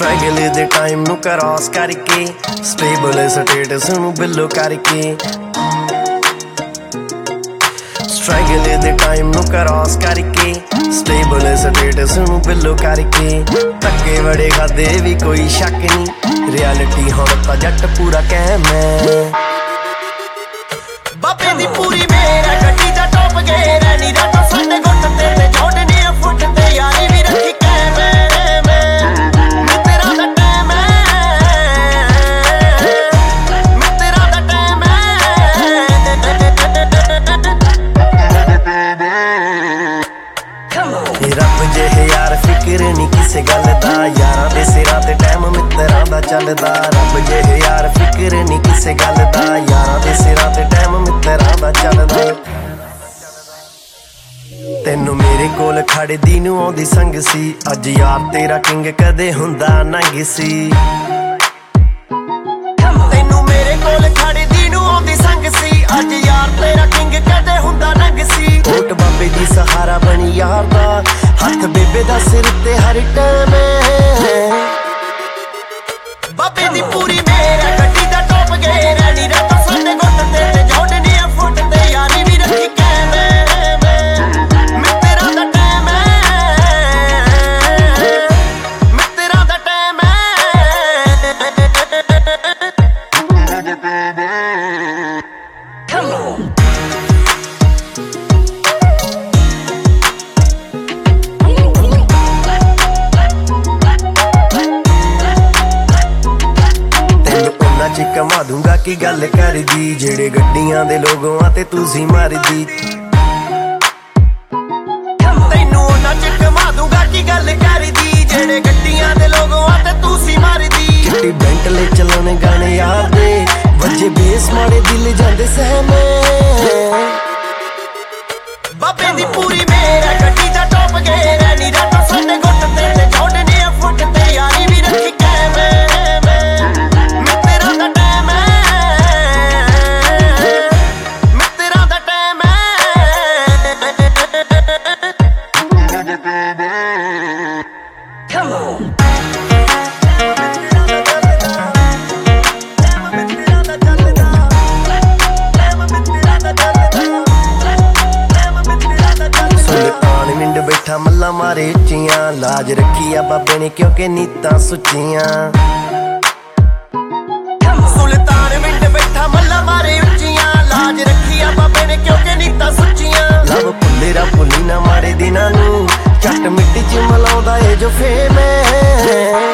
struggle दे time नू cross करके स्टेबल स्टेटस नू बिलो करके स्ट्रगल दे टाइम नू क्रॉस करके स्टेबल स्टेटस नू बिलो करके धक्के बड़े खादे भी कोई शक नहीं रियलिटी हुण तां जट पूरा कैम है बाबे दी पूरी मेरा गड्डी दा टॉप गेयर है नी राता साडे गुੱਟ ते जोड़नी फुट ते यारी भी रखी कैम रब जिहे यार फिक्र नी किसे गल दा यारां दे सिरां ते टाइम मित्तरां दा चलदा रब जिहे यार फिक्र नी किसे गल दा यारां दे सिरां ते टाइम मित्तरां दा चलदा तैनू मेरे कोल खड़े दी नू आउंदी संग सी अज यार तेरा किंग कदे हुंदा नंग सी तैनू मेरे कोल खड़े दी नू आउंदी संग सी अज यार तेरा किंग कदे हुंदा नंग सी ओट बाबे दी सहारा बनी यार दा हथ बेबे दा सिर ते हर टाइम बाबे दी पूरी मेरा गड्डी दा टॉप गेयर है नी राता साडे गुੱਟ ते जोड़नी फुट ते यारी भी रखी कैम मित्तरां दा टाइम मित्तरां दा टाइम Come on च कमा दूंगा की गल कर दी जेड़े गड्डियां दे लोगों ते तुसी मार दी तैनू उन्हां च कमा दूंगा की गल कर दी जेड़े गड्डियां दे लोगों ते तुसी मार दी चिट्टी बेंटले चलने गाने यार दे वजे बेस मारे दिल जांदे सहमे बाबे दी पूरी मेरा गड्डी दा टॉप गेयर है नी राता साडे गुੱਟ ते जोड़नी फुट ते यारी भी रखी कैम Come on सुल्तान मिंड बैठा मल्ला मारे उच्चियां लाज रखी आ बाबे ने क्योंकि नीतां सुच्चियां सुल्तान मिंड बैठा मल्ला मारे उच्चियां लाज रखी आ बाबे ने क्योंकि नीतां सुच्चियां लब भुल्ले रा भुल्ली ना मारे दिनां नू चट मिट्टी च मलाउंदा ए जो फेम है